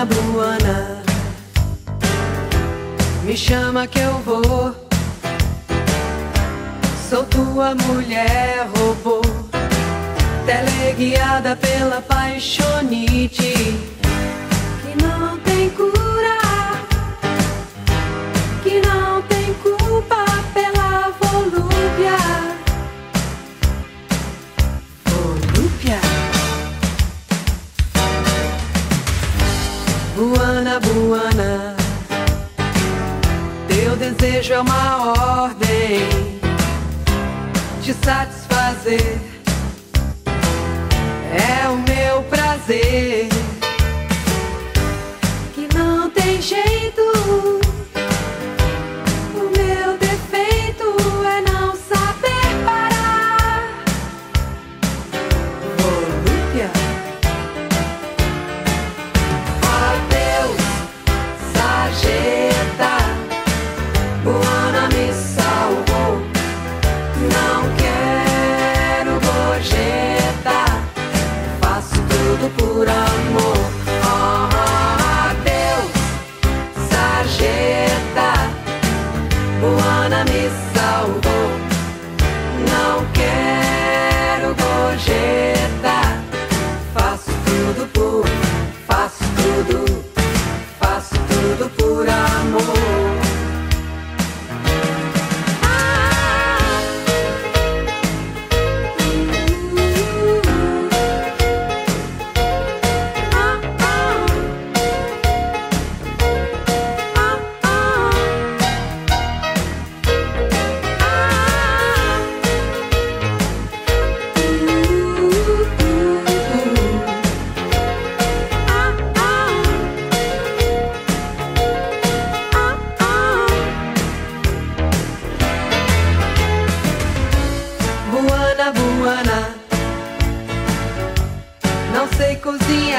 Buana, Buana, me chama que eu vou. Sou tua mulher robô, teleguiada pela paixonite que não tem cura, que não tem culpa pela volúpia. Volúpia. Buana, Buana, teu desejo é uma ordem de satisfazer, é o meu prazer que não tem jeito. O meu defeito é não saber parar. Volúpia. Adeus, sarjeta, Buana me salvou. Não quero gorjeta, faço tudo por amor. Adeus, sarjeta, Buana me salvou. Não quero gorjeta, faço tudo por amor. Buana, não sei cozinhar.